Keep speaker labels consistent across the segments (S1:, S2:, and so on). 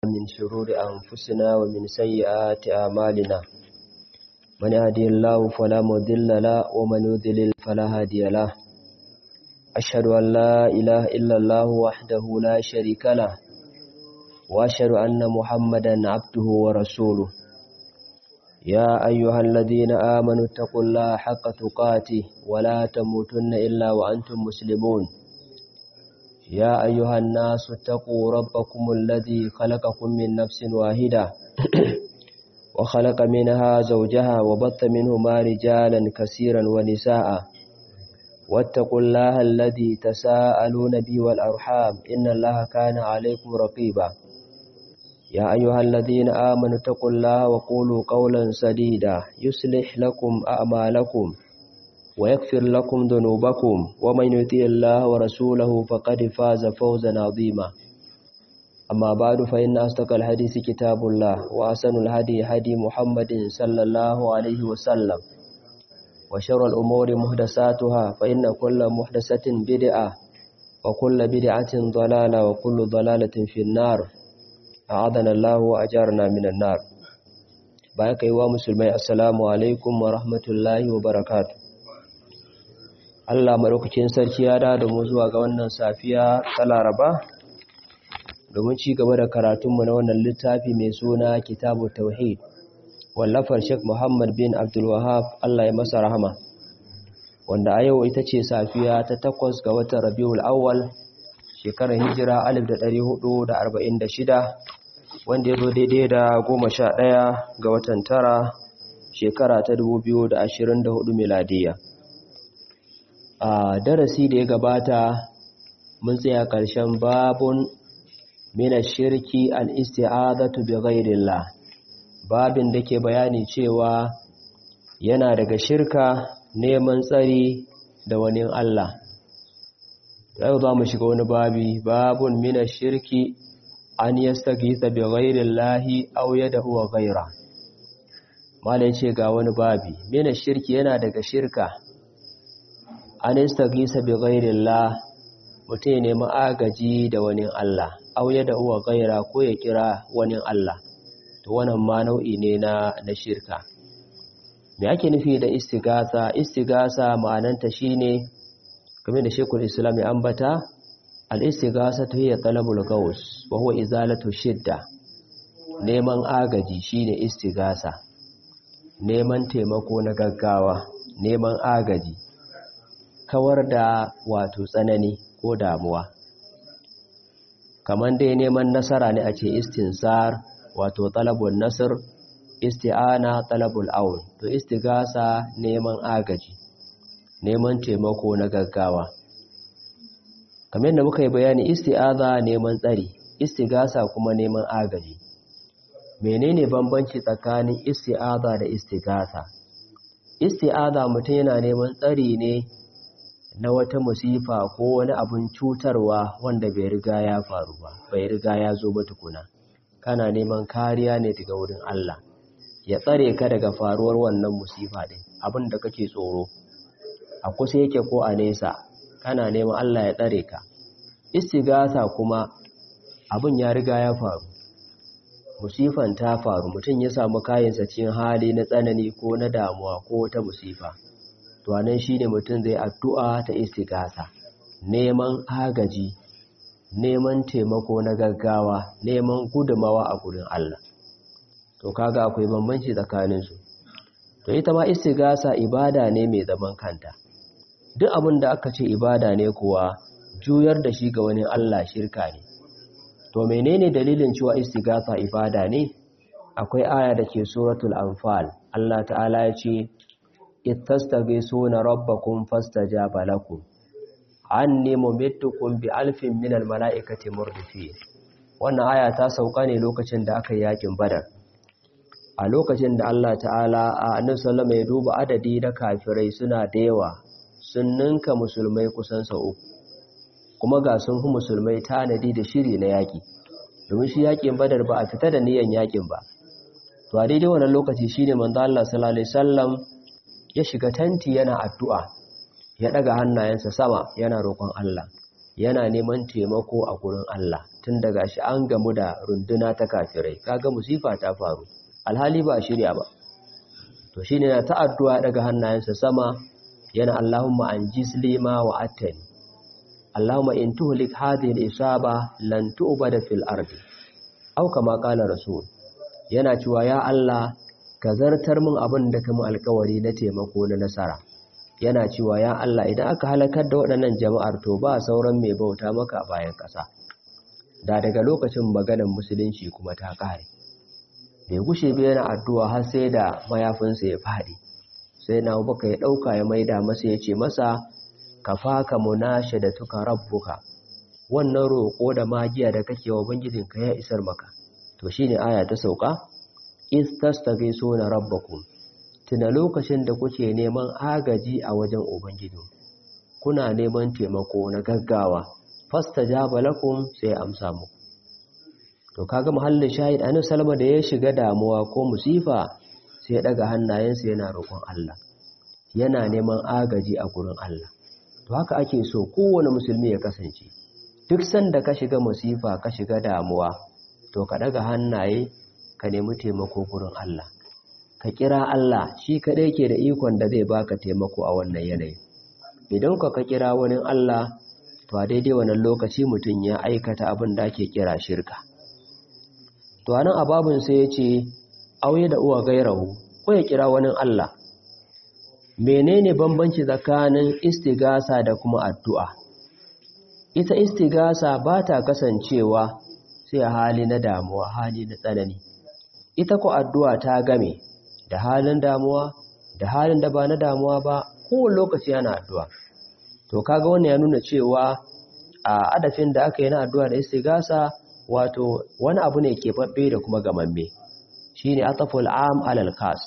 S1: من شرور أنفسنا ومن سيئات أعمالنا من يهده الله فلا مضل له ومن يضلل فلا هادي له أشهد أن لا إله إلا الله وحده لا شريك له وأشهد أن محمدا عبده ورسوله يا أيها الذين آمنوا اتقوا الله حق تقاته ولا تموتن إلا وأنتم مسلمون يا أيها الناس اتقوا ربكم الذي خلقكم من نفس واحدة وخلق منها زوجها وبث منهما رجالا كثيرا ونساء واتقوا الله الذي تساءلون به والأرحام إن الله كان عليكم رقيبا يا أيها الذين آمنوا اتقوا الله وقولوا قولا سديدا يصلح لكم أعمالكم ويغفر لكم ذنوبكم ومن يطع الله ورسوله فقد فاز فوزا عظيما أما بعد فإن أصدق الحديث كتاب الله وأحسن الهدي هدي محمد صلى الله عليه وسلم وشر الأمور محدثاتها فإن كل محدثة بدعة وكل بدعة ضلالة وكل ضلالة في النار أعاذنا الله وأجارنا من النار بارك أيها مسلمي السلام عليكم ورحمة الله وبركاته Allah madaukakin sarki ya da mu zuwa ga wannan safiya ta Laraba domin ci gaba da karatunmu na wannan littafi mai suna Kitabut Tauhid wallafar Sheikh Muhammad bin Abdul Wahhab Allah ya masa rahama wanda a yau ita ce safiya ta 8 ga watan Rabiul Awwal shekarar hijira 1446 wanda ya zo daidai da 11 ga watan tara shekara ta 2024 miladiya. A darasi da ya gabata mun tsaya ƙarshen babun mina shirki al-isti'adatu bi ghairillah, babin da ke bayani cewa yana daga shirka neman tsari da wani Allah. Yau za mu shiga wani babi, babun mina shirki an yastaghitha bi ghairillahi aw yad'u ghaira. Malai ce ga wani babi, mina shirki yana daga shirka an yastaghitha bi ghairillah, mutum ya nemi agaji da wani Allah aw yad'u ghaira ko ya kira wani Allah. To wannan ma nau'i ne na shirka. Me ake nufi da istighatha? Istighatha ma'ananta shine kamar da Sheikhul Islam ya ambata, al-istighathatu hiya talabul ghaus wa huwa izalatu shidda. Neman agaji shine istighatha, neman taimako na gaggawa, neman agaji, kawar da wato tsanani ko damuwa. Kamar dai neman nasara ne a ce istinsar wato talabul nasr, isti'ana talabul aun. To istighatha neman agaji, neman taimako na gaggawa. Kamar da muka yi bayani, isti'aza neman tsari, istighatha kuma neman agaji. Menene bambanci tsakanin isti'aza da istighatha? Isti'aza mutum yana neman tsari ne na wata musifa ko wani abun cutarwa wanda bai riga ya faru ba, bai riga ya zo ba tukuna. Kana neman kariya ne daga wurin Allah ya tsare ka daga faruwar wannan musifa din, abin da kake tsoro a kusa yake ko a nesa, kana neman Allah ya tsare ka. Istighatha kuma abin ya riga ya faru, musifan ta faru, mutum ya samu kayansa cikin hali na tsanani ko na damuwa ko wata musifa. To anan shine mutum zai addu'a ta istighatha, neman agaji, neman taimako na gaggawa, neman gudumawa a gurin Allah. To kaga akwai bambanci tsakanin su. To ita ma istighatha ibada ne mai zaman kanta. Duk abin da aka ce ibada ne kuwa juyar da shi ga wani Allah shirka ne. To menene dalilin cewa istighatha ibada ne? Akwai aya da ke suratul Anfal. Allah ta'ala ya ce ittastaghisuna rabbakum fastajaba lakum anni mumittukum bi alfin minal mala'ikati murdifin. Wannan aya ta sauka ne lokacin da aka yi yakin Badar. A lokacin da Allah ta'ala Annabi sallallahu alaihi wasallam ya duba adadi na kafirai suna da yawa, sun ninka musulmai kusan sau uku, kuma ga sun fi musulmai tanadi da shiri na yaki, domin shi yakin Badar ba a fita da niyyar yakin ba. To a daidai wannan lokaci shine manzo Allah sallallahu alaihi wasallam ya shiga tanti yana addu'a, ya daga hannayensa sama yana roƙon Allah, yana neman taimako a gurin Allah tun daga shi an gamu da runduna ta kafirai kaga musifa ta faru alhali ba a shirya ba to shine na ta addu'a daga hannayensa sama yana Allahumma anjis lima wa attani Allahumma in tuhlik hadhihi al-isaba lan tu'bada fil ardi aw kama qala rasul yana cewa ya Allah ka zartar min abin da kamun alkawari na taimako na nasara yana cewa ya Allah idan aka halakar da waɗannan jama'ar to ba sauran mai bauta maka a bayan ƙasa da daga lokacin maganar musulunci kuma ta ƙare bai gushe bai yana addu'a har sai da mayafinsa ya faɗi sai na baka ya ɗauka ya maida masa ya ce masa ka faka munashe da tuka rabbuka wannan roƙo da magiya da kake wa ubangijinka ya isar maka to shine aya ta sauka istastaghisuna rabbakum tuna lokacin da kuke neman agaji a wajen ubangiji kuna neman taimako na gaggawa fastajaba lakum sai amsa muku to kaga muhallin shahid annabi salama da ya shiga damuwa ko musifa sai ya daga hannayensa yana roƙon Allah yana neman agaji a gurin Allah to haka ake so kowane musulmi ya kasance duk sanda ka shiga musifa ka shiga damuwa to ka daga hannaye ka nemi taimako gurin Allah ka kira Allah shi kadai ke da ikon da zai baka taimako a wannan yanayi idan ka kira wani Allah to a daidai wannan lokaci mutum ya aikata abin da ake kira shirka to anan ababun sai yace auye da uwa gairahu ko ya kira wani Allah menene bambanci tsakanin istigasa da kuma addu'a ita istigasa ba ta kasancewa sai a hali na damuwa hali na tsanani ita ko addu'a ta game da halin damuwa da halin da ba na damuwa ba kowane lokaci yana addu'a to kaga wannan ya nuna cewa a adafin da aka yi na addu'a da istigasa wato wani abu ne ke babbe da kuma gamamme shine ataful am alal khas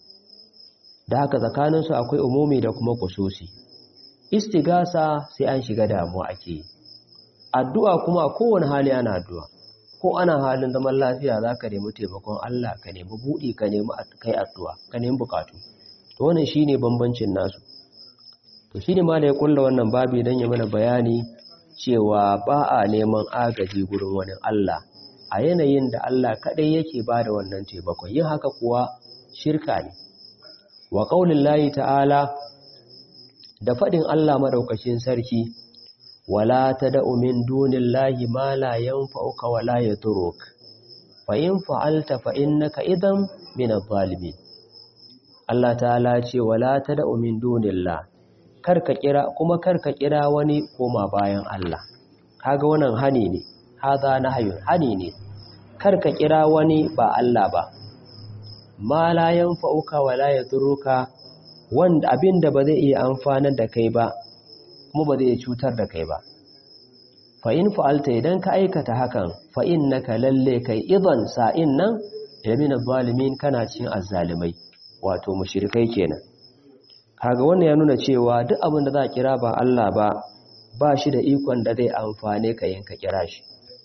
S1: da haka tsakaninsu akwai umumi da kuma kususi istigasa sai an shiga damuwa ake yi addu'a kuma a kowane hali ana addu'a ko ana halin zaman lafiya za ka nemi taimakon Allah ka nemi buɗi ka nemi kai addu'a ka nemi bukatu to wannan shine bambancin nasu to shine ma da ya kulla wannan babi dan ya mana bayani cewa ba a neman agaji gurin wani Allah a yanayin da Allah kadai yake bada wannan taimakon yin haka kuwa shirka ne wa qaulillahi ta'ala da fadin Allah madaukakin sarki wala tad'u min dunillahi ma la yanfa'uka wa la yadurruk fa in fa'alta fa innaka idan min adh-dhalimin Allah ta'ala ce wala tad'u min dunillah karka kira wani koma bayan Allah kaga wannan hani ne hada nahyun hani ne karka kira wani ba Allah ba ma la yanfa'uka wa la yadurruka wanda abinda ba zai iya amfanar da kai ba kuma ba zai cutar da kai ba fa in fa'alta idan ka aikata hakan fa innaka lalle kai idan sa'in nan yamin zalimin kana cikin azzalimai wato mushrikai kenan kaga wannan ya nuna cewa duk abin da za a kira ba Allah ba shi da ikon da zai amfane ka yin ka kira shi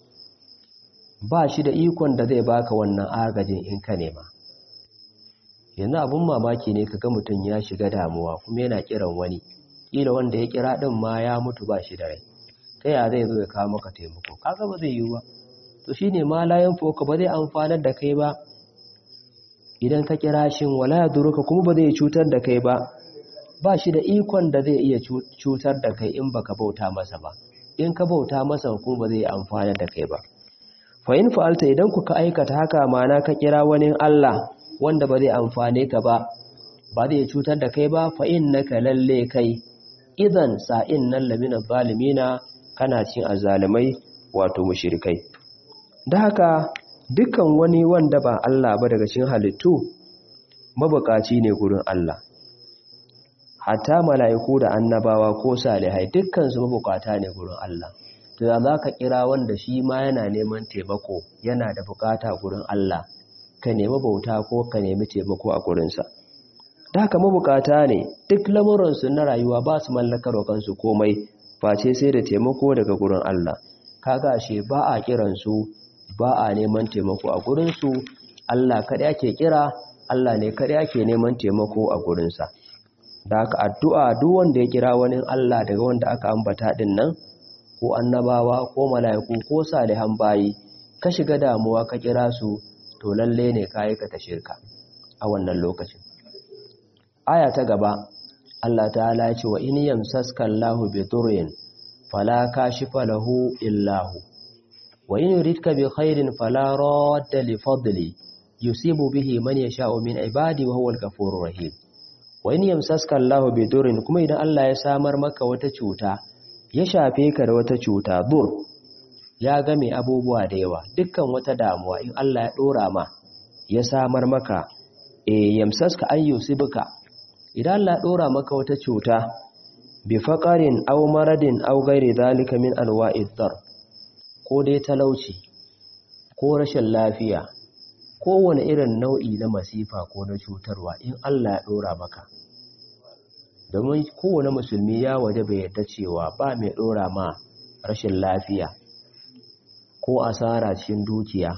S1: ba shi da ikon da zai baka wannan agajin in ka nema yanzu abun mamaki ne kaga mutum ya shiga damuwa kuma yana kiran wani kila wanda ya kira din ma ya mutu ba shi da rai ta ya zai zo ya kawo maka taimako kaga ba zai yi ba to shine ma layan foka ba zai amfanar da kai ba idan ka kira shin wala yaduruka kuma ba zai cutar da kai ba shi da ikon da zai iya cutar da kai in baka bauta masa ba in ka bauta masa kuma ba zai amfanar da kai ba fa in fa'alta idan kuka aikata haka mana ka kira wani Allah wanda ba zai amfane ka ba zai cutar da kai ba fa innaka lalle kai idan sa'in nan lamina zalimina kana cin azzalimai wato mushrikai da haka dukkan wani wanda ba Allah ba daga cikin halittu mabukaci ne gurin Allah hatta mala'iku da annabawa ko salihai dukkan su mabukata ne gurin Allah to za ka kira wanda shi ma yana neman taimako yana da bukata gurin Allah ka nemi bauta ko ka nemi taimako a gurinsa da haka mabukata ne duk lamuransu na rayuwa ba su mallakar wa kansu komai face sai da taimako daga gurin Allah kaga ashe ba a kiransu ba a neman taimako a gurinsu Allah kada ake kira Allah ne kada ake neman taimako a gurinsa da haka addu'a duk wanda ya kira wani Allah daga wanda aka ambata din nan ko annabawa ko mala'iku ko salihan bayi ka shiga damuwa ka kira su to lalle ne ka aikata shirka a wannan lokacin. Aya ta gaba Allah ta'ala ya ce wa in yamsaska Allahu bi durrin fala kashifa lahu illa hu wa in yuridka bi khairin fala radda li fadli yusibu bihi man yasha'u min ibadi wa huwal ghafurur rahim. Wa in yamsaska Allahu bi durrin, kuma idan Allah ya samar maka wata cuta, ya shafe ka da wata cuta, dur ya game abubuwa da yawa, dukkan wata damuwa in Allah ya dora ma ya samar maka yamsaska ayyusibuka, idan Allah ya dora maka wata cuta bi faqarin aw maradin aw ghairi zalika min anwa'id dar, ko dai talauci ko rashin lafiya, kowane irin nau'i na masifa ko na cutarwa in Allah ya dora maka, domin kowane musulmi ya waje bai yarda cewa ba mai dora ma rashin lafiya ko asara cikin dukiya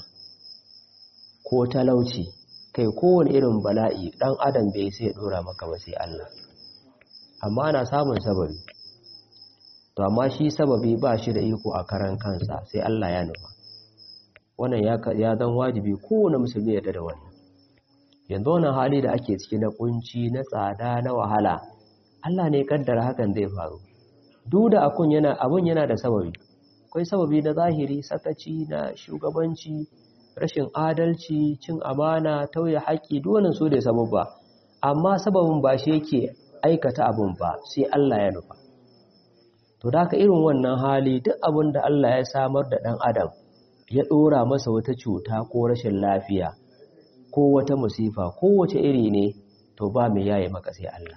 S1: ko talauci, kai kowane irin bala'i dan adam bai sai dora maka ba sai Allah. Amma ana samun sababi, to amma shi sababi ba shi da iko a karan kansa sai Allah ya nufa. Wannan ya zan wajibi kowane musulmi ya da wannan. Yanzu wannan hali da ake ciki na kunci, na tsada, na wahala, Allah ne kaddara hakan zai faru. Duk da abun yana da sababi. Akwai sababi na zahiri, sakaci na shugabanci, rashin adalci, cin amana, tauye haƙƙi, duk wannan su da sababba. Amma sababin ba shi yake aikata abun ba, sai Allah ya nufa. To da haka irin wannan hali duk abin da Allah ya samar da ɗan adam ya ɗora masa wata cuta ko rashin lafiya ko wata musifa ko wace iri ne, to ba mai yaye maka sai Allah.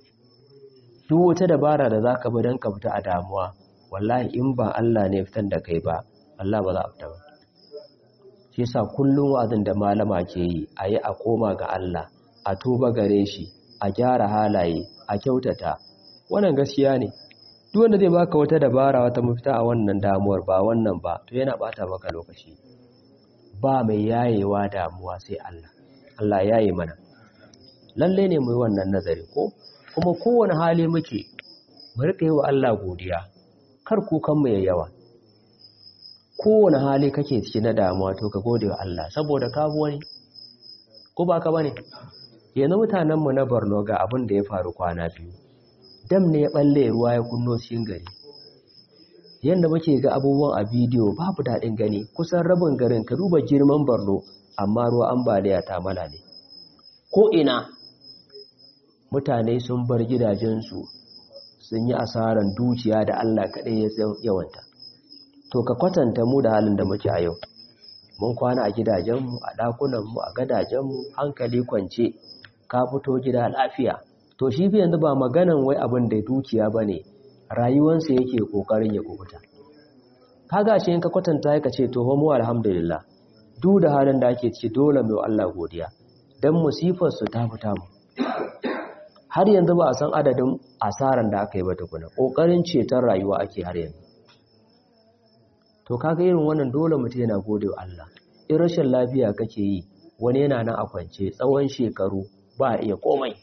S1: Duk wata dabara da zaka bi don ka fita a damuwa, wallahi in ba Allah ne fitar da kai ba, Allah ba za a fita ba. Shi yasa kullum wa'azin da malama ke yi, a yi a koma ga Allah, a tuba gare shi, a gyara halaye, a kyautata, wannan gaskiya ne. Duk wanda zai baka wata dabara, wata mafita a wannan damuwar ba wannan ba, to yana bata maka lokaci. Ba mai yayewa damuwa sai Allah. Allah yaye mana. Lalle ne mu yi wannan nazari ko kuma kowane hali muke mu rika yi wa Allah godiya. Kar kukan mu yayyawa. Kowane hali kake ciki na damuwa to ka gode wa Allah saboda ka bi wani. Ko ba ka bane? Yanzu mutanen mu na Borno ga abin da ya faru kwana biyu. Dam ne ya balle ruwa ya kunno cikin gari. Yanda muke ga abubuwan a bidiyo babu daɗin gani, kusan rabin garin ka duba girman Borno, amma ruwa ambaliya ta malale. Ko ina mutane sun bar gidajensu, sun yi asaran dukiya da Allah kaɗai ya yawanta. To ka kwatanta mu da halin da muke a yau. Mun kwana a gidajenmu, a ɗakunanmu, a gadajenmu, hankali kwance, ka fito gida lafiya. To shi fi yanzu ba maganan wai abin da dukiya ba ne, rayuwansa yake ƙoƙarin ya kubuta. Kaga shi in ka kwatanta ka ce to mu alhamdulillah, duk da halin da ake ci dole mai Allah godiya, don musifarsu ta fita mu. Har yanzu ba a san adadin asaran da aka yi ba tukuna, ƙoƙarin ceton rayuwa ake har yanzu. To kaga irin wannan dole mutum yana gode wa Allah. In rashin lafiya kake yi, wani yana nan a kwance tsawon shekaru ba a iya komai.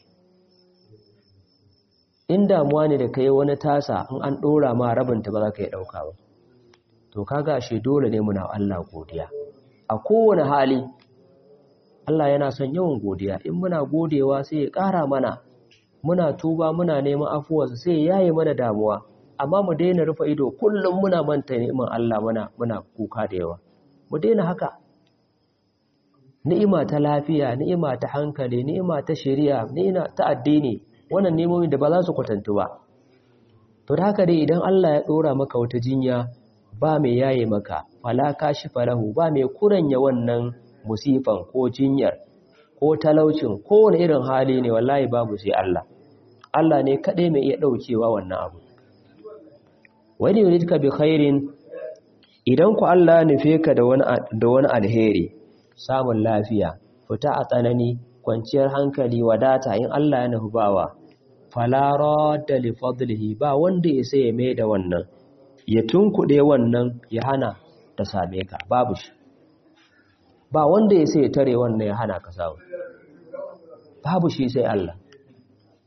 S1: In damuwa ne da kai wani tasa in an ɗora ma rabinta ba za ka yi ɗauka ba. To kaga ashe dole ne muna Allah godiya. A kowane hali, Allah yana son yawan godiya. In muna godewa sai ya ƙara mana, muna tuba muna neman afuwarsa sai ya yaye mana damuwa. Amma mu daina rufe ido kullum muna manta ni'imar Allah muna kuka da yawa. Mu daina haka. Ni'ima ta lafiya, ni'ima ta hankali, ni'ima ta shari'a, ni'ima ta addini, wannan nemomin da ba za su kwatantu ba. To da haka dai idan Allah ya ɗora maka wata jinya, ba mai yaye maka, fala kashifa lahu, ba mai kuranya wannan musifan ko jinyar ko talaucin ko wani irin hali ne, wallahi babu sai Allah. Allah ne kaɗai mai iya ɗaukewa wannan abu. Wani yuridka bi khairin, idan ku Allah nufe ka da wani alheri, samun lafiya, fita a tsanani, kwanciyar hankali, wadata, in Allah ya nufi bawa, fala radda li fadlihi, ba wanda ya sai ya mai da wannan, ya tunkuɗe wannan ya hana ta same ka, babu shi. Ba wanda ya sai ya tare wannan ya hana ka samu, babu shi sai Allah.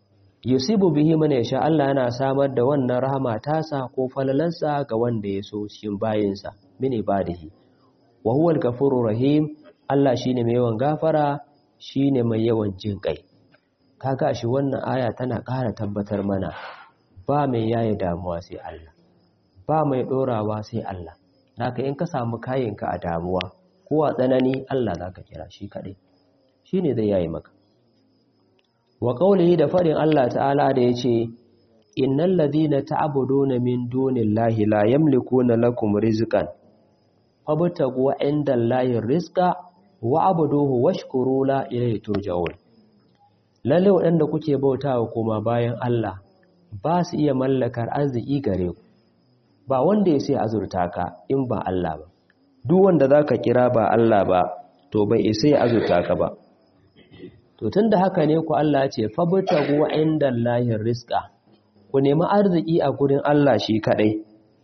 S1: yusibu bihi man yasha Allah yana samar da wannan rahama tasa ko falalansa ga wanda ya so cikin bayinsa min ibadihi wa huwa al-ghafurur rahim Allah shine mai yawan gafara shine mai yawan jin kai kaga shi wannan aya tana ƙara tabbatar mana ba mai yaye damuwa sai Allah ba mai dorawa sai Allah haka in ka samu kayinka a damuwa ko a tsanani Allah zaka kira shi kadai shine zai yaye maka wa qawlihi da farin Allah ta'ala da yace innal ladhina ta'buduna min dunillahi la yamlikuna lakum rizqan fabtagu indallahi rizqa wa abuduhu washkuru la ilayhi turja'un lalle wadanda kuke bautawa kuma bayan Allah ba su iya mallakar arziki gare ku ba wanda ya sai azurta ka in ba Allah ba duk wanda zaka kira ba Allah ba to bai sai azurta ka ba to tunda haka ne ku Allah ya ce fabtagu indallahi rizqa ku nemi arziki a gurin Allah shi kadai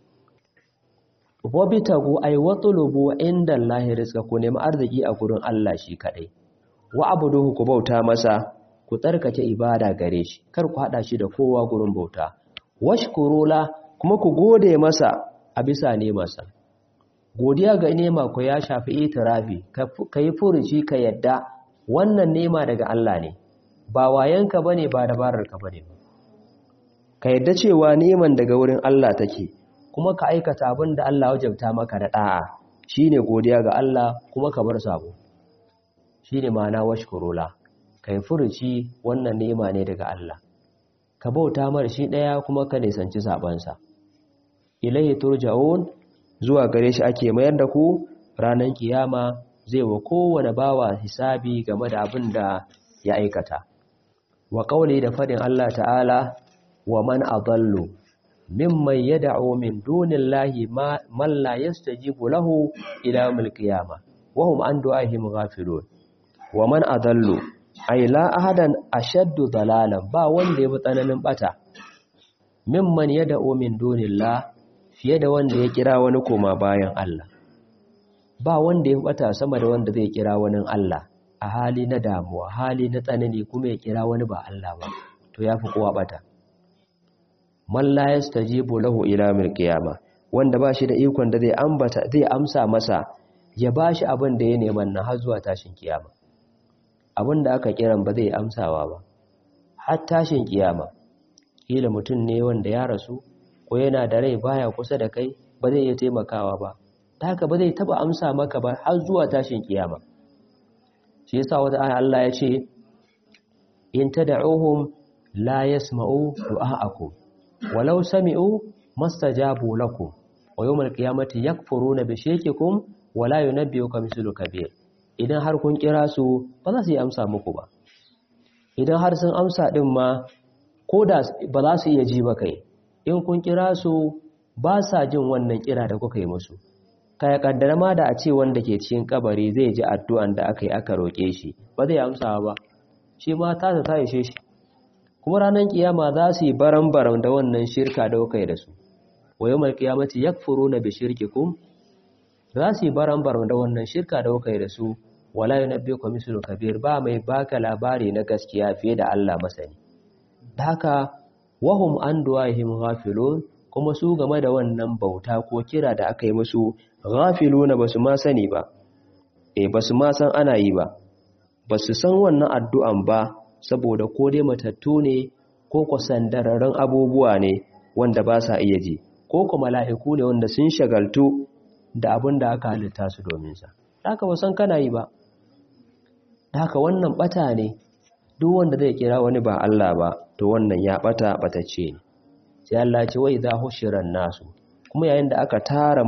S1: wabtagu ay watlubu indallahi rizqa ku nemi arziki a gurin Allah shi kadai wa abuduhu ku bauta masa ku tsarkake ibada gare shi kar ku hada shi da kowa gurin bauta washkurula kuma ku gode masa a bisa nemarsa godiya ga nema ku ya shafi itirafi kai furuci ka yadda wannan nema daga Allah ne ba wayanka bane ba dabararka bane ka yadda cewa neman daga wurin Allah take kuma ka aikata abin da Allah wajabta maka da da'a shine godiya ga Allah kuma ka bar sabo shine ma'ana washkurula kai furuci wannan nema ne daga Allah ka bauta mar shi daya kuma ka nisanci sabansa ilaihi turja'un zuwa gare shi ake mayar da ku ranar kiyama zai wa kowane bawa hisabi game da abin da ya aikata wa qauli da fadin Allah ta'ala wa man adallu mimman yad'u min dunillahi man la yastajibu lahu ila yawmil qiyamah wa hum an du'ahim ghafilun wa man adallu ay la ahadan ashaddu dalalan ba wanda yafi tsananin bata mimman yad'u min dunillah fiye da wanda ya kira wani koma bayan Allah ba wanda ya bata sama da wanda zai kira wani Allah a hali na damuwa hali na tsanani kuma ya kira wani ba Allah ba to yafi kowa bata man la yastajibu lahu ila yawmil qiyamah wanda ba shi da ikon da zai amsa masa ya bashi abin da ya neman na har zuwa tashin kiyama abin da aka kiran ba zai amsawa ba har tashin kiyama kila mutum ne wanda ya rasu ko yana da rai baya kusa da kai ba zai iya taimakawa ba ta haka ba zai taba amsa maka ba har zuwa tashin kiyama shi yasa wata aya Allah ya ce in tad'uhum la yasma'u du'a'akum walau sami'u mastajabu lakum wa yawmal qiyamati yakfuruna bi shirkikum wa la yunabbi'uka mithlu kabir idan har kun kira su ba za su yi amsa muku ba idan har sun amsa din ma ko da ba za su iya ji ba kai in kun kira su ba sa jin wannan kira da kuka yi musu kai kaddara ma da a ce wanda ke cikin kabari zai ji addu'an da aka yi aka roke shi ba zai amsa ba shi ma ta ishe shi kuma ranar kiyama za su yi baran-baran da wannan shirka da kuka yi da su wa yawmal qiyamati yakfuruna bi shirkikum za su yi baran-baran da wannan shirka da kuka yi da su wala yunabbiuka mislu kabir ba mai baka labari na gaskiya fiye da Allah masani da haka wahum an du'ahim ghafilun kuma su game da wannan bauta ko kira da aka yi musu ghafiluna basu ma sani ba basu ma san ana yi ba basu san wannan addu'an ba saboda ko dai matattu ne ko kwasandararren abubuwa ne wanda ba sa iya ji ko kuma mala'iku ne wanda sun shagaltu da abin da aka halitta su domin sa haka ba san kana yi ba haka wannan bata ne duk wanda zai kira wani ba Allah ba to wannan ya batacce ne sai Allah ce wai za hushiran nasu kuma yayin da aka tattara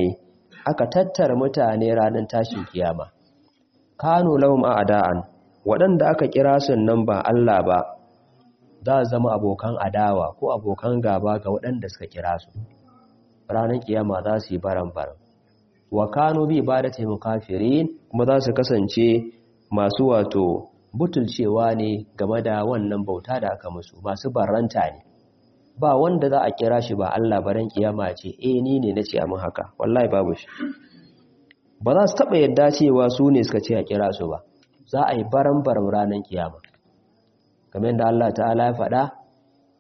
S1: mutane ranar tashin kiyama kanu lahum a'da'an waɗanda aka kira sun nan ba Allah ba za zama abokan adawa ko abokan gaba ga waɗanda suka kira su ranar kiyama za su yi baran-baran wa kanu bi ibadatihim kafirin kuma za su kasance masu wato butulcewa ne game da wannan bauta da aka musu masu barranta ne ba wanda za a kira shi ba Allah baran kiyama ce ni ne nace amin haka wallahi babu shi ba za su taba yadda cewa su ne suka ce a kira su ba za a yi baran-baran ranar kiyama kamar da Allah ta'ala ya faɗa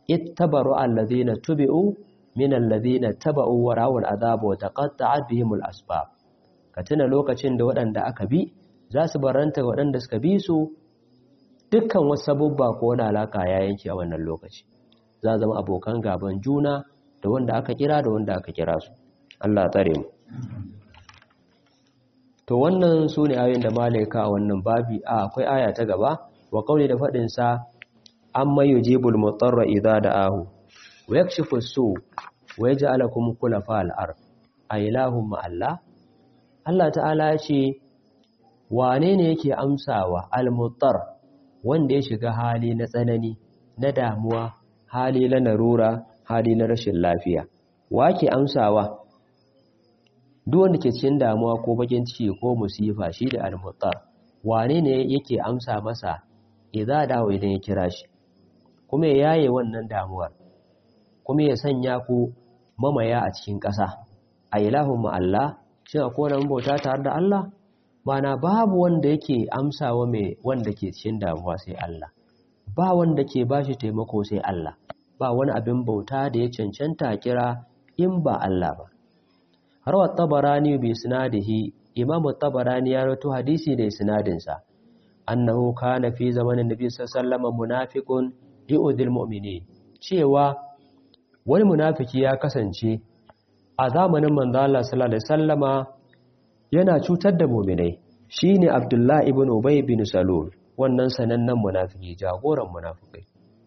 S1: ittabaru alladhina tubi'u min alladhina taba'u wa ra'u al'adab wa taqatta'at bihim al'asbab. Ka tuna lokacin da waɗanda aka bi za su baranta waɗanda suka bi su, dukkan wasu sabubba ko wani alaka ya yanke a wannan lokaci. Za zama abokan gaban juna da wanda aka kira da wanda aka kira su. Allah tsare mu. To wannan su ne ayoyin da malaika a wannan babi. Akwai aya ta gaba, wa qauli da fadin sa amma yujibul mutarra idza da'ahu wa yakshifu su wa yaj'alukum khulafa al-ard ailahum ma Allah. Allah ta'ala ya ce wane ne yake amsawa al-mutar, wanda ya shiga hali na tsanani, na damuwa, hali na narura, hali na rashin lafiya. Wa ke amsawa? Duk wanda ke cikin damuwa ko bakin ciki ko musifa shi da al-mutar. Wane ne yake amsa masa idza dawo idan ya kira shi, kuma ya yaye wannan damuwar, kuma ya sanya ku mamaya a cikin ƙasa. A ilahun Allah, shin akwai wani bauta tare da Allah? Mana babu wanda yake amsawa mai wanda ke cikin damuwa sai Allah, ba wanda ke bashi taimako sai Allah, ba wani abin bauta da ya cancanta kira in ba Allah ba. Rawat Tabarani bi isnadihi, Imam Tabarani ya rawaito hadisi da isnadinsa, annahu kana fi zamanin Nabi sallallahu alaihi wasallam munafiqun yu'dil mu'minin, cewa wani munafiki ya kasance a zamanin manzo Allah sallallahu alaihi wasallama yana cutar da mu'minai. Shine Abdullah ibn Ubay bin Salul, wannan sanannen munafiki, jagoran munafikai.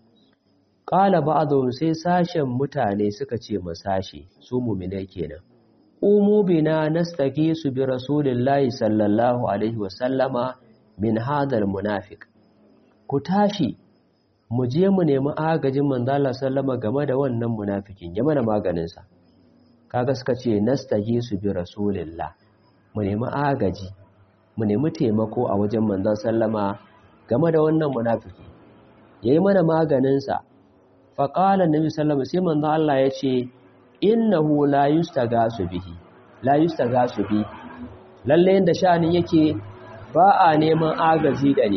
S1: Qala ba'dhum, sai sashen mutane suka ce masashi, su mu'minai kenan, umu bina nastagisu bi rasulillahi sallallahu alaihi wasallama min hadal munafiq. Ku tashi mu je mu nemi agajin manzo Allah sallama game da wannan munafikin, ya mana maganin sa. Kaga suka ce nastagisu bi rasulillah, mu nemi agaji, mu nemi taimako a wajen manzo sallama game da wannan munafiki, yayi mana maganin sa. Fa qala annabi sallallahu alaihi wasallam, sai manzo Allah ya ce innahu la yustagasu bihi, la yustagasu bi, lalle yanda sha'anin yake ba a neman agaji da ni,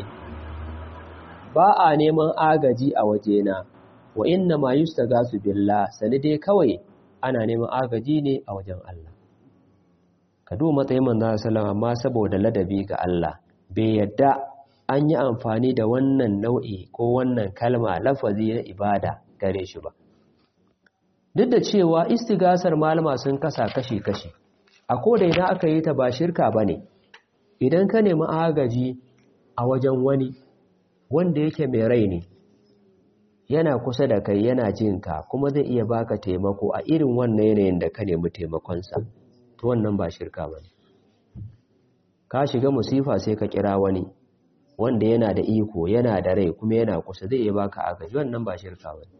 S1: ba a neman agaji a wajena, wa inna ma yustagasu billah, sani dai kawai ana neman agaji ne a wajen Allah. Ka duba matsayin manzo sallallahu, amma saboda ladabi ga Allah bai yadda an yi amfani da wannan nau'i ko wannan kalma lafazi na ibada gare shi ba. Duk da cewa istigasar malama sun kasa kashi-kashi, a koda idan aka yi ta ba shirka ba ne. Idan ka nemi agaji a wajen wani wanda yake mai rai ne, yana kusa da kai, yana jinka, kuma zai iya baka taimako a irin wannan yanayin da ka nemi taimakonsa, to wannan ba shirka ba ne. Ka shiga musifa sai ka kira wani wanda yana da iko, yana da rai, kuma yana kusa, zai iya baka agaji, wannan ba shirka ba ne.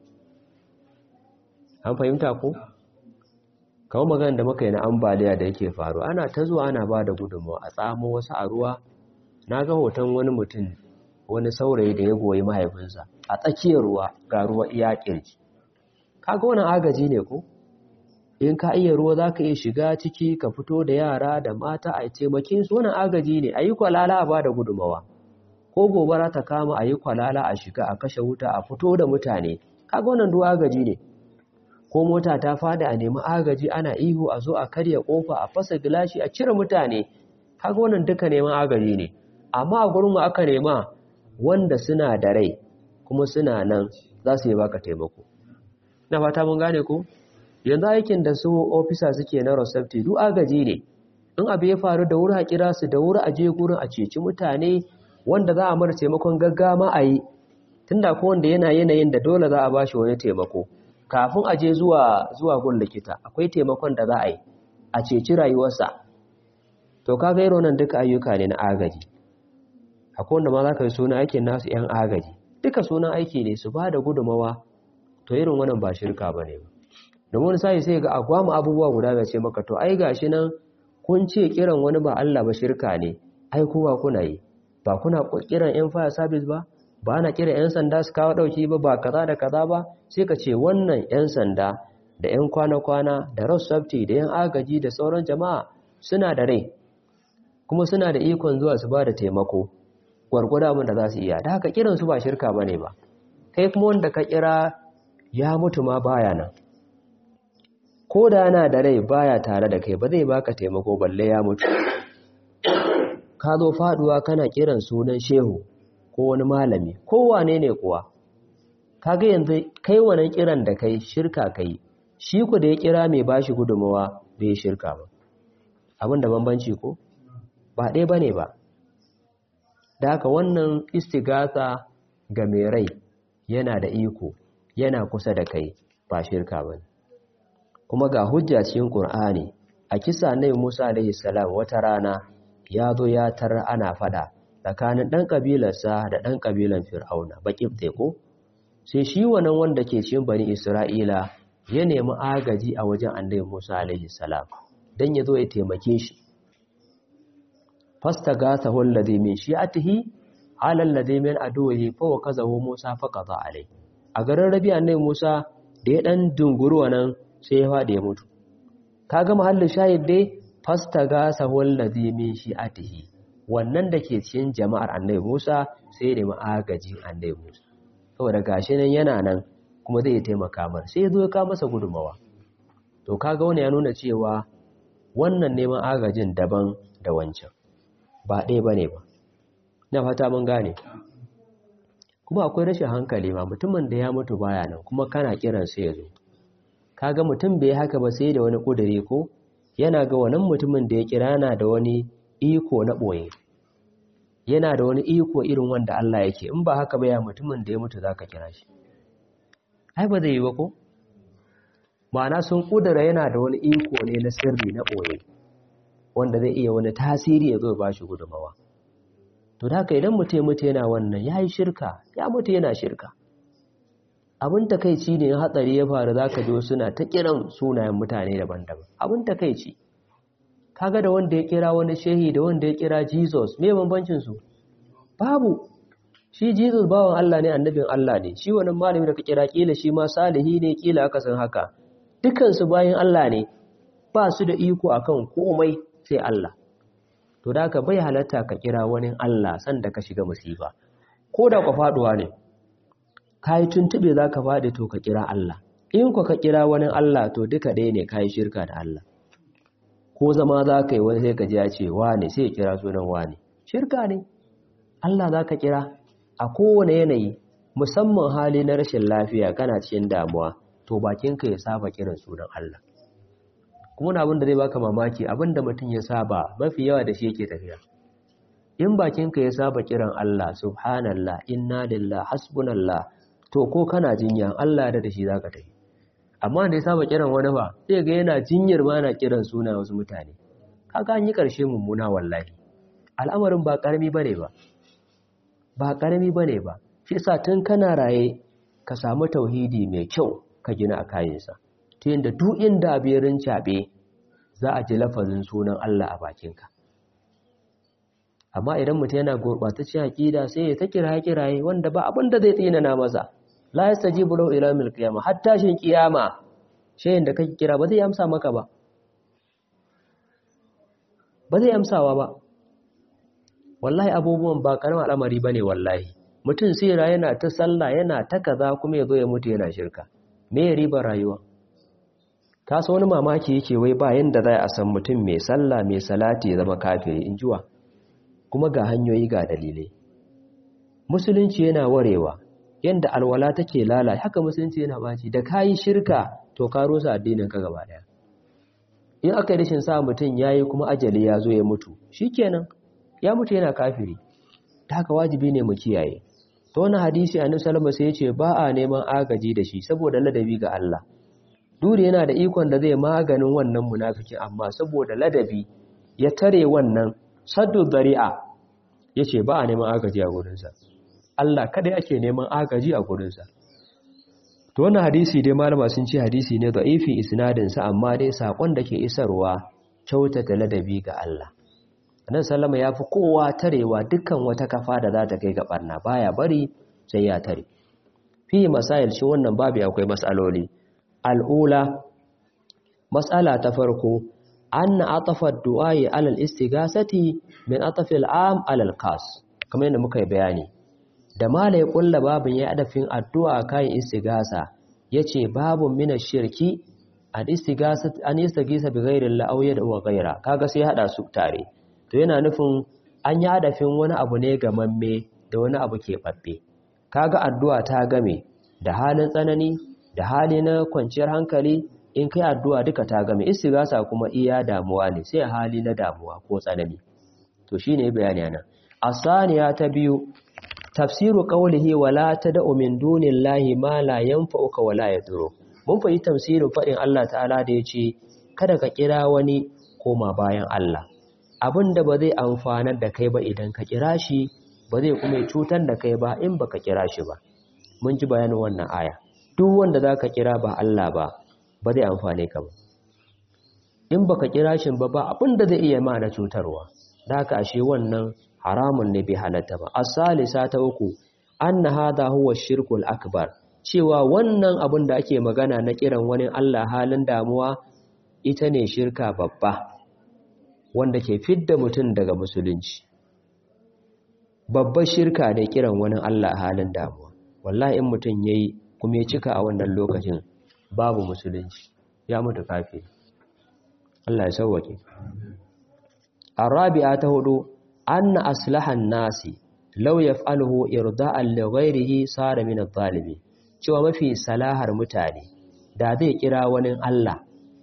S1: An fahimta ko? Kawo magana da muka yi na ambaliya da yake faru, ana ta zuwa ana ba da gudunmawa a tsamo wasu a ruwa. Na ga hoton wani mutum, wani saurayi da ya goyi mahaifinsa a tsakiyar ruwa, ga ruwa iya kirji. Kaga wannan agaji ne ko? In ka iya ruwa za ka iya shiga ciki ka fito da yara da mata a taimakin su, wannan agaji ne. A yi kwalala a ba da gudunmawa, ko gobara ta kama a yi kwalala a shiga a kashe wuta a fito da mutane. Kaga wannan duk agaji ne. Ko mota ta fada a nemi agaji, ana ihu a zo a karya kofa, a fasa gilashi, a cire mutane. Kaga wannan duka neman agaji ne. Amma a gurin mu aka nema wanda suna da rai kuma suna nan, za su yi baka taimako. Na fata mun gane ko? Yanzu aikin da su ofisa suke na road safety duk agaji ne. In abu ya faru da wuri a kira su, da wuri a je gurin a ceci mutane, wanda za a mara taimakon gaggawa a yi, tunda ko wanda yana yanayin da dole za a bashi wani taimako. Kafin a je zuwa gun likita akwai taimakon da za a yi a ceci rayuwarsa. To kaga irin wannan duka ayyuka ne na agaji. Akwai wanda ma za ka yi sunan aikin nasu 'yan agaji, duka sunan aiki ne, su ba da gudunmawa. To irin wannan ba shirka ba ne ba. Domin wani sai ga agwama abubuwa guda da ce maka, to ai gashi nan kun ce kiran wani ba Allah ba shirka ne, ai kowa kuna yi, ba kuna kiran 'yan fire service ba, ba na kira 'yan sanda su kawo ɗauki ba kaza da kaza ba. Sai ka ce wannan 'yan sanda da 'yan kwana-kwana da road safety da 'yan agaji da sauran jama'a suna da rai, kuma suna da ikon zuwa su ba da taimako gwargwada abin da za su iya. Da haka kiran su ba shirka ba ne ba. Kai kuma wanda ka kira ya mutu ma baya nan, ko da yana da rai baya tare da kai, ba zai baka taimako balle ya mutu. Ka zo faduwa kana kiran sunan shehu ko wani malami ko wane ne kuwa, kaga yanzu kai wannan kiran da kai shirka kai, shi ku da ya kira mai bashi gudumawa bai shirka ba. Abin da bambanci ko ba ɗaya bane ba. Da haka wannan istighatha ga mai rai yana da iko, yana kusa da kai, ba shirka bane. Kuma ga hujja cikin Qur'ani a kisa Nabi Musa alaihi salam, wata rana ya zo ya tarar ana fada tsakanin dan kabilarsa da dan kabilan Fir'auna Baqibte ko, sai shi wannan wanda ke cikin bani Isra'ila ya nemi agaji a wajen Annabi Musa alaihi salam dan ya zo ya taimake shi. Fastaghathahu alladhi min shi'atihi ala alladhi min aduwwihi fa wakazahu Musa faqada alai. A garin Rabi Annabi Musa da ya dan dunguru wannan sai ya fadi ya mutu. Kaga mahallin shahid dai fastaghathahu alladhi min shi'atihi, wannan da ke cikin jama'ar Annabi Musa sai da agaji Annabi Musa, saboda gashi nan yana nan kuma zai taimaka mar, sai ya zo ya kawo masa gudumawa. To kaga wani ya nuna cewa wannan neman agajin daban da wancan, ba ɗaya bane ba. Ina fata mun gane. Kuma akwai rashin hankali ma, mutumin da ya mutu baya nan kuma kana kiran sai ya zo. Kaga mutum bai haka ba sai da wani kudure ko yana ga wannan mutumin da ya kira yana da wani iko na boye, yana da wani iko irin wanda Allah yake. In ba haka ba ya mutumin da ya mutu zaka kira shi? Ai ba zai yi ba ko? Ma'ana sun kudura yana da wani iko ne na sirri na boye wanda zai iya wani tasiri ya zo ba shi gudumawa. To da haka idan mutum yana wannan yayi shirka, ya mutu yana shirka. Abin takeici ne, hatsari ya faru zaka ji suna ta kiran sunayen mutane daban-daban. Abin takeici. Kaga da wanda ya kira wani shehi da wanda ya kira Jesus, me bambancin su? Babu. Shi Jesus bawan Allah ne, annabin Allah ne. Shi wannan malami da ka kira kila shi ma salihi ne, kila aka san haka. Dukan su bayin Allah ne. Ba su da iko akan komai sai Allah. To da haka bai halatta ka kira wani Allah sanda ka shiga musiba. Ko da ka faduwa ne, ka yi tuntube za ka faɗi, to ka kira Allah. In ka kira wani Allah to duka ɗaya ne, ka yi shirka da Allah. Ko zama za ka yi wani sai ka ji ya ce wane, sai ya kira sunan wane, shirka ne. Allah za ka kira a kowane yanayi, musamman hali na rashin lafiya kana cikin damuwa, to bakinka ya saba kiran sunan Allah. Kuma na abin da zai baka mamaki, abin da mutum ya saba mafi yawa da shi yake tafiya. In bakinka ya saba kiran Allah, subhanallah, inna lillahi, hasbunallah, to ko kana jinya Allah da shi zaka tafi. Amma da ya saba kiran wani ba, sai ga yana jinyar ma na kiran suna wasu mutane. Kaga an yi karshe mummuna wallahi. Al'amarin ba karami bane ba. Ba karami bane ba. Shi yasa tun kana raye ka samu tauhidi mai kyau ka gina a kayansa. Ta yanda duk inda abirin cabe za a ji lafazin sunan Allah a bakinka. Amma idan mutum yana gurɓataccen aqida sai ya ta kiraye wanda ba abin da zai tsinana masa. La yastajibu lahu ila yawmil qiyamah, hatta shin kiyama shehin da kake kira ba zai amsa maka ba. Ba zai amsawa ba. Wallahi abubuwan ba karamin al'amari bane wallahi. Mutum sai yana ta sallah yana ta kaza kuma yazo ya mutu yana shirka. Me ya riba rayuwa? Ka so wani mamaki yake wai ba yanda za a san mutum mai sallah mai salati ya zama kafiri, injuwa. Kuma ga hanyoyi ga dalilai. Musulunci yana warewa, yanda alwala take lalace haka musulunci yana baci. Da kayi shirka to ka rusa addinin ka gaba daya. In aka yi rashin sa mutum yayi kuma ajali ya zo ya mutu, shikenan ya mutu yana kafiri. Ta haka wajibi ne mu kiyaye. To wannan hadisi Annabi sallallahu alaihi wasallam sai ya ce ba a neman agaji da shi saboda ladabi ga Allah. Duri yana da ikon da zai maganin wannan munafiki, amma saboda ladabi ya tare wannan saddu dari'a, yace ba a neman agaji a gurinsa. Allah kada ake neman agaji a gurinsa. To wannan hadisi dai malama sun ce hadisi ne da'ifi isnadin sa, amma dai sakon da ke isarwa kyautata ladabi ga Allah. Annabi sallama ya fi kowa tarewa dukkan wata kafa da za ta kai ga barna, baya bari sai ya tare. Fi masail shi wannan babu akwai mas'aloli. Al'ula, mas'ala ta farko, anna atafa ad-du'a'i 'ala al-istighasati min atafi al-'am 'ala al-khas. Kamar yadda muka yi bayani, da mala ya kulla babin ya adafin addu'a kayan istighasa yace babun mina shirki an istigasa bi ghairi Allah aw yad'u ghaira, kaga sai hada su tare. To yana nufin an yi hadafin wani abu ne ga mamme da wani abu ke babbe. Kaga addu'a ta game da halin tsanani da hali na kwanciyar hankali, in kai addu'a duka ta game. Istigasa kuma iya damuwa ne, sai hali na damuwa ko tsanani. To shine bayani anan. Asaniya ta biyu, tafsiru qawlihi wala tad'u min dunillahi ma la yanfa'uka wala yadurru. Mun fahimci tafsirin fadin Allah ta'ala da yace kada ka kira wani koma bayan Allah. Abinda ba zai amfanar da kai ba idan ka kira shi, ba zai kuma cutar da kai ba in baka kira shi ba. Mun ji bayanin wannan aya. Duk wanda zaka kira ba Allah ba zai amfane ka ba. In baka kira shi ba abinda zai iya ma na cutarwa. Da haka ashe wannan haramun ne bai halatta ba. As-salisa ta uku, anna hadha huwa shirkul akbar, cewa wannan abin da ake magana na kiran wani Allah halin damuwa ita ne shirka babba wanda ke fidda mutum daga musulunci. Babbar shirka ne kiran wani Allah halin damuwa. Wallahi in mutum yayi kuma ya cika a wannan lokacin babu musulunci, ya mutu kafiri. Allah ya sauwake. Arabi'a ta hudu, anna aslahan nasi law yaf'aluhu irda'an li ghayrihi sara min adh-dhalimin, cewa mafi salahar mutane da zai kira wani Allah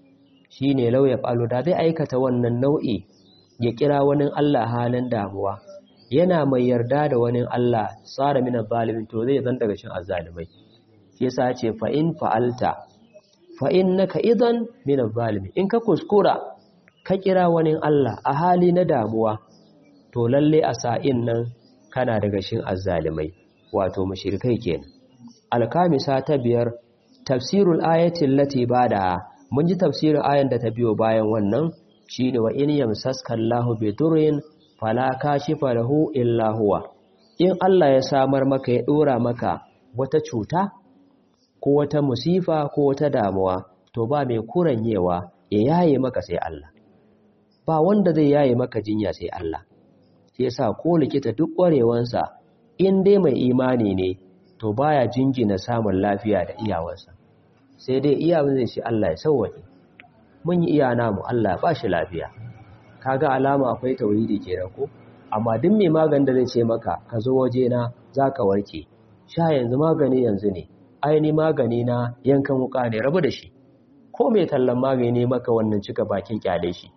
S1: shine law yaf'alu, da zai aikata wannan nau'i ya kira wani Allah halin damuwa yana mai yarda da wani Allah, sara min adh-dhalimin, to zai zan daga cikin azzalimai. Shi yasa ya ce fa in fa'alta fa innaka idan min adh-dhalimin, in ka kuskura ka kira wani Allah a hali na damuwa to lalle a sa'in nan kana daga cikin azzalimai, wato mushrikai kenan. Al-kamisa ta biyar, tafsirul ayati allati bada, mun ji tafsirin ayan da ta biyo bayan wannan shine wa in yamsaska Allahu bi durrin fala kashifa lahu illa huwa. In Allah ya samar maka, ya dora maka wata cuta ko wata musifa ko wata damuwa, to ba mai kuranyewa ya yaye maka sai Allah. Ba wanda zai yaye maka jinya sai Allah. Sai yasa ko likita duk ƙwarewansa in dai mai imani ne to baya jingina samun lafiya da iyawarsa, sai dai iyawar zai ce Allah ya sauwaƙe. Mun yi iya namu, Allah ba shi lafiya. Kaga alama akwai tauhidi kenan ko? Amma duk mai maganin da zai ce maka ka zo waje na zaka warke, sha yanzu magani yanzu ne, aini magani na yankan wuka ne, rabu da shi. Ko mai tallan magani maka wannan cika bakin kyale shi.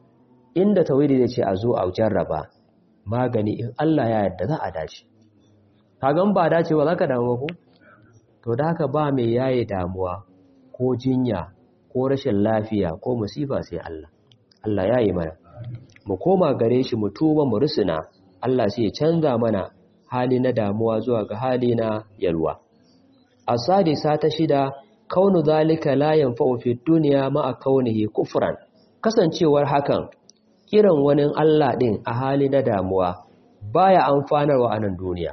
S1: Inda tauhidi zai ce a zo a jarraba magani, in Allah ya yarda za a dace. Kagan ba dacewa za ka damu ku? To da haka ba mai yaye damuwa ko jinya ko rashin lafiya ko musifa sai Allah. Allah ya yi mana. Mu koma gare shi, mu tuba, mu rusuna, Allah sai ya canza mana hali na damuwa zuwa ga hali na yalwa. As-sadisa ta shida, kaunu zalika la yanfa'u fi dunya ma'a kaunihi kufran, kasancewar hakan kiran wani Allah din a hali na damuwa baya amfanarwa a nan duniya,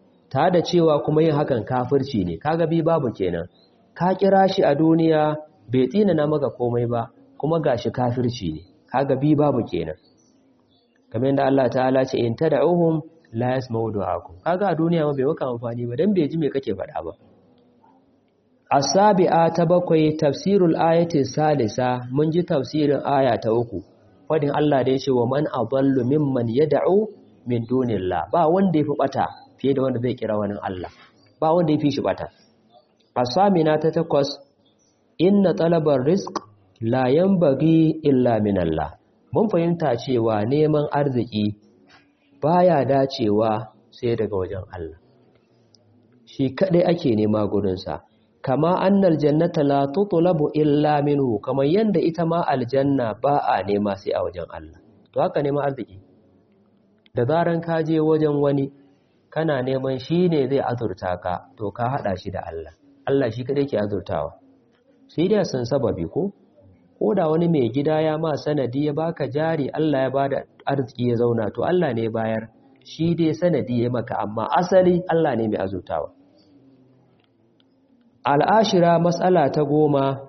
S1: ta da cewa kuma yin hakan kafirci ne. Kaga bi babu kenan, ka kira shi a duniya bai tsinana maka komai ba kuma gashi kafirci ne. Kaga bi babu kenan, kamar yadda Allah ta'ala ce in tad'uhum la yasma'u du'akum. Kaga a duniya ma bai maka amfani ba dan bai ji me kake faɗa ba. As-sabi'a ta bakwai, tafsirul ayati salisa, mun ji tafsirin aya ta uku, fadin Allah da yace wa man adallu mimman yad'u min dunillah, ba wanda yafi bata fiye da wanda zai kira wani Allah, ba wanda yafi shi bata. As-samina ta takwas, inna talabar rizq la yanbaghi illa min Allah, mun fahimta cewa neman arziki baya dacewa sai daga wajen Allah, shi kadai ake nema gurinsa. Kama annal jannata la tutlabu illa minhu, kamar yanda ita ma aljanna ba a nema sai a wajen Allah. To haka neman arziki, da zaran ka je wajen wani kana neman shi ne zai azurta ka, to ka hada shi da Allah. Allah shi kadai ke azurtawa, sai dai san sababi ko da wani mai gida ya ma sanadi ya baka jari, Allah ya bada arziki ya zauna, to Allah ne bayar, shi dai sanadi ya maka, amma asali Allah ne mai azurtawa. Al'ashira matsala ta 10,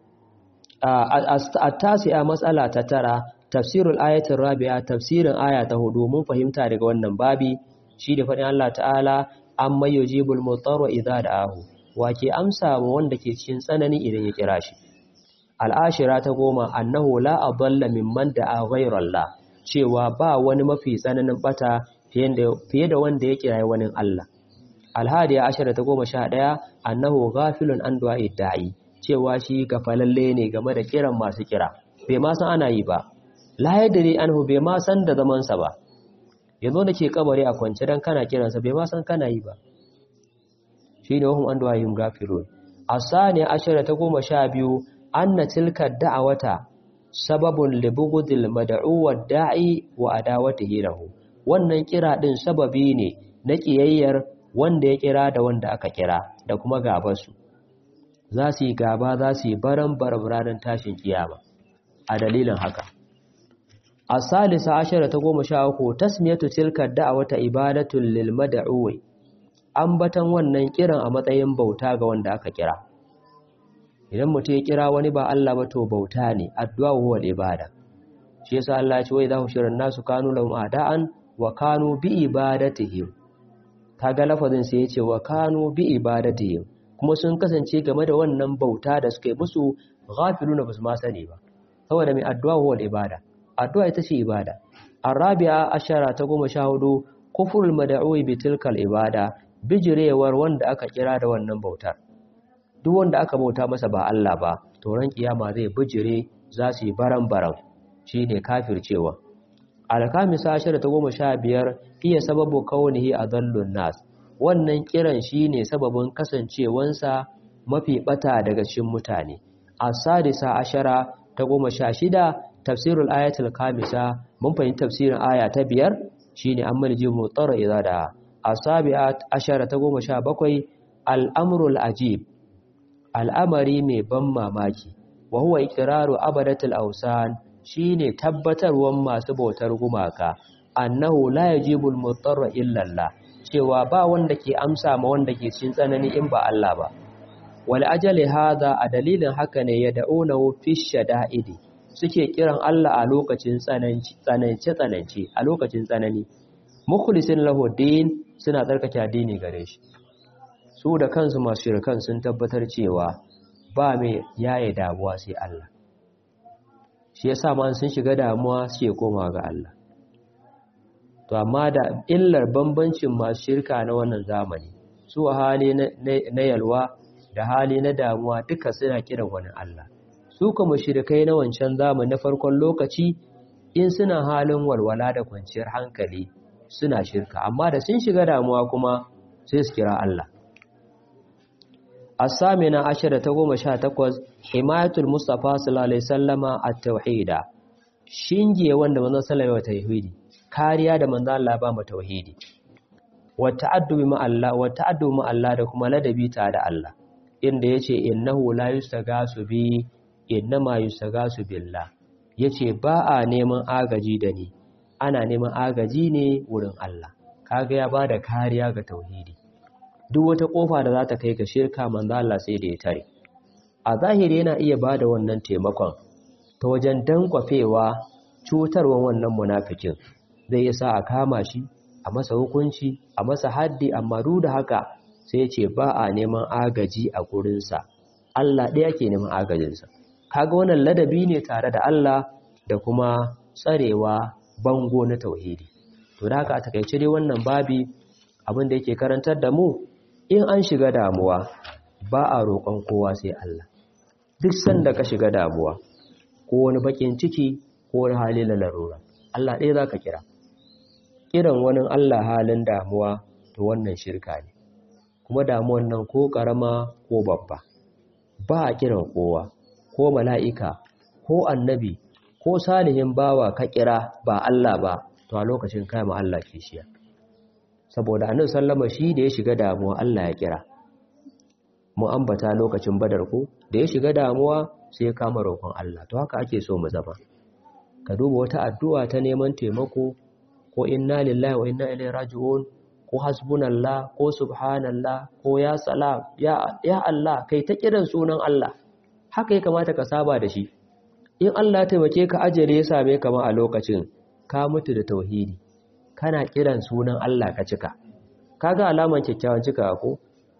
S1: at-tasi'a matsala ta 9, tafsirul ayatin rabi'a, tafsirin aya ta 4, mun fahimta daga wannan babi shi da faɗin Allah ta'ala amma yujibul mutarra idza da'ahu wake amsa wa wanda ke cikin tsanani idan ya kira shi. Al'ashira ta 10 annahu la adalla mimman da'a ghayrallah, cewa ba wani mafi tsananin bata fiye da wanda ya kira wani Allah. Alhadiya ashara ta 11 annahu ghafilun an du'a'i da'i, cewa shi gafalalle ne game da kiran masu kira, bai ma san ana yi ba. La yadri anhu, bai ma san da zaman sa ba. Yanzu da ke kabari a kwance dan kana kiransa bai ma san kana yi ba. Shine wahum an du'a'ihim ghafilun. Asani ashara ta 12 anna tilka da'awata sababun li bughdil mad'u wad da'i wa adawatihi lahu. Wannan kira din sababi ne na kiyayyar wanda ya kira da wanda aka kira da kuma gabansu. Za su yi gaba, za su yi baran-baran ranar tashin kiyama a dalilin haka. As-salisa ashara ta 13 tasmiyatu tilka da'wata ibadatun lil mad'uwi, ambatan wannan kiran a matsayin bauta ga wanda aka kira. Idan mutum ya kira wani ba Allah ba to bauta ne, addu'a huwa ibada. Shi yasa Allah ya ce wa idha hushira nasu kanu lahum a'da'an wa kanu bi ibadatihim. Kaga lafazin sai yace wa kanu bi ibadatihim, kuma sun kasance game da wannan bauta da suka yi musu ghafiluna basu ma sani ba. Saboda mai addu'a huwa ibada, addu'a ita ce ibada. Arabi'a ashara ta 14 kufrul mad'uwi bi tilkal ibada, bijirewar wanda aka kira da wannan bautar. Duk wanda aka bauta masa ba Allah ba to ran kiyama zai bijire, za su yi baran-baran, shine kafircewa. Al-kamisa ashara ta 15 iya sababu kaunihi adallun nas, wannan kiran shine sababin kasancewansa mafi bata daga cikin mutane. As-sadisa ashara ta 16 tafsirul ayatul kamisa, mun fahimci tafsirin aya ta 5 shine ammal jibu mutarra idza da. As-sabi'at ashara ta 17 al-amrul ajib, al'amari mai ban mamaki, wa huwa iqraru abadatul awsan, shine tabbatarwan masu bautar gumaka, annahu la yajibul mutarra illa Allah, cewa ba wanda ke amsa ma wanda ke cikin tsanani in ba Allah ba. Wal ajali hada, a dalilin haka ne ya da'unahu fi shada'idi, suke kiran Allah a lokacin tsananci a lokacin tsanani, mukhlisin lahu din, suna tsarkake addini gare shi. Su da kansu masu shirkan sun tabbatar cewa ba mai yaye damuwa sai Allah. Shi yasa ma sun shiga damuwa suke koma ga Allah. To amma da illar bambancin masu shirka na wannan zamani, su a hali na yalwa da hali na damuwa duka suna kiran wani Allah. Su kuma shirkai na wancan zamani na farkon lokaci, in suna halin walwala da kwanciyar hankali suna shirka, amma da sun shiga damuwa kuma sai su kira Allah. As-samina ashara ta 18 himayatul Mustafa sallallahu alaihi wasallama at-tauhida, shinge wanda manzon sallallahu alaihi tauhidi, kariya da manzon Allah ba mu tauhidi. Wa ta'addubi ma Allah da kuma ladabi ta da Allah, inda yace innahu la yustagasu bi innama yustagasu billah, yace ba a neman agaji da ni, ana neman agaji ne wurin Allah. Kaga ya bada kariya ga tauhidi. Duk wata kofa da za ta kai ga shirka manzo Allah sai da ya tare. A zahiri yana iya bada wannan taimakon ta wajen dankwafewa cutarwan wannan munafikin, zai yasa a kama shi, a masa hukunci, a masa haddi, amma duk da haka sai ya ce ba a neman agaji a gurinsa, Allah ɗaya ke neman agajinsa. Kaga wannan ladabi ne tare da Allah da kuma tsarewa bango na tauhidi. To da haka a takaice dai wannan babi abin da yake karantar da mu, in an shiga damuwa ba a roƙon kowa sai Allah. Duk sanda ka shiga damuwa ko wani bakin ciki ko wani hali na larura, Allah ɗaya za ka kira. Kiran wani Allah halin damuwa to wannan shirka ne, kuma damuwan nan ko ƙarama ko babba. Ba a kiran kowa, ko mala'ika ko annabi ko salihin bawa ka kira ba Allah ba, to a lokacin kai ma Allah kishiya. Saboda annabi sallama shi da ya shiga damuwa Allah ya kira. Mu ambata lokacin Badar ko da ya shiga damuwa sai ya kama roƙon Allah. To haka ake so mu zama. Ka duba wata addu'a ta neman taimako, ko inna lillahi wa inna ilaihi raji'un, ko hasbunallah, ko subhanallah, ko ya salam, ya Allah, kai ta kiran sunan Allah. Haka ya kamata ka saba da shi. In Allah ya taimake ka ajere ya same ka ma a lokacin, ka mutu da tauhidi. Kana kiran sunan Allah ka cika, kaga alaman kyakkyawan cika ko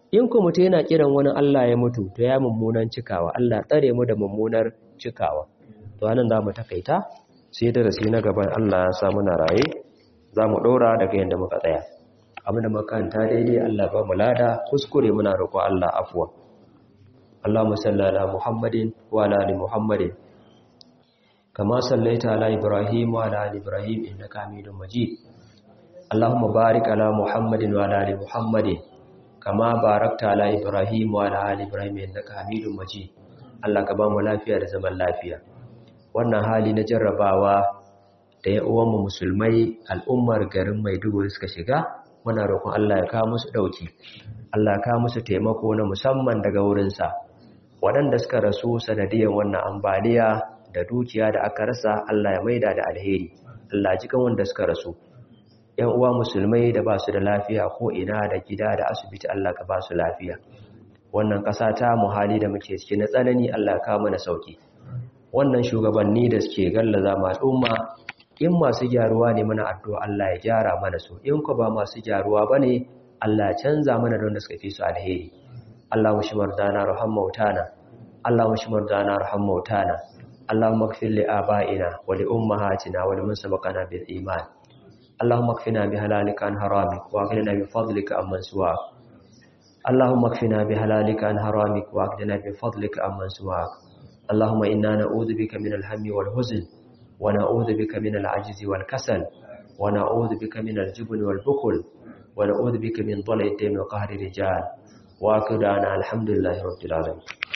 S1: in ku mutu yana kiran wani Allah ya mutu to ya mummunan cikawa, Allah tsare mu da mummunar cikawa. To anan za mu takaita sai darasi na gaban Allah ya sa muna raye za mu ɗora daga yadda muka tsaya. Abin da makanta daidai Allah ba mu lada, kuskure muna roƙo Allah afuwa. Allahumma salli ala Muhammadin wa ala ali Muhammadin kama sallaita ala Ibrahim wa ala ali Ibrahim innaka Hamidum Majid. Allahumma barik ala Muhammadin wa ala ali Muhammadin kama barakta ala Ibrahim wa ala ali Ibrahim innaka Hamidum Majid. Allah ka ba mu lafiya da zaman lafiya. Wannan hali na jarrabawa da ya uwanmu musulmai al'ummar garin Maiduguri suka shiga, muna roƙon Allah ya kawo musu ɗauki, Allah ya kawo musu taimako na musamman daga wurinsa. Waɗanda suka rasu sanadiyar wannan ambaliya da dukiya da aka rasa, Allah ya maida da alheri, Allah ji kan wanda suka rasu. ‘Yan uwa musulmai da ba su da lafiya ko ina da gida da asibiti, Allah ka ba su lafiya. Wannan ƙasa ta mu hali da muke ciki na tsanani, Allah ya kawo mana sauki. Wannan shugabanni da suke gallaza ma al'umma, in masu gyaruwa ne muna addu'a Allah ya gyara mana su, in ku ba masu gyaruwa ba ne Allah ya canza mana don da suka fi su alheri. Allah mu shi mardana raham mautana, Allah mu shi mardana raham mautana, Allah maghfir li aba'ina wa li ummahatina wa liman sabaqana bil iman. Allahumma kfina bi halalika an haramik wa aghnina bi fadlika amman siwak. Allahumma kfina bi halalika an haramik wa aghnina bi fadlika amman siwak. Allahumma inna na'udhu bika min al-hammi wal huzn ونعوذ بك من العجز والكسل ونعوذ بك من الجبن والبخل ونعوذ بك من ضلع الدين وقهر الرجال وآخر دعوانا الحمد لله رب العالمين.